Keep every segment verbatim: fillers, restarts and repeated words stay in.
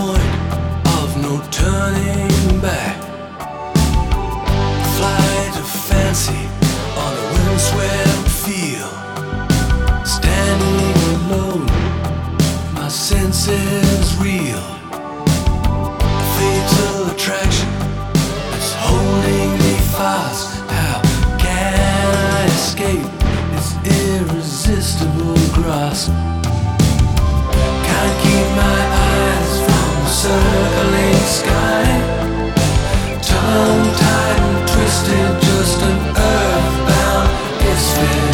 point of no turning back. Flight of fancy on a windswept field. Standing alone, my senses reel. Fatal attraction is holding me fast. How can I escape its irresistible grasp? Can't keep my eyes from the circling sky. Tongue-tied and twisted, just an earthbound misfit.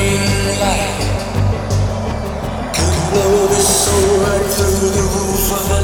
Blow this soul right through the roof of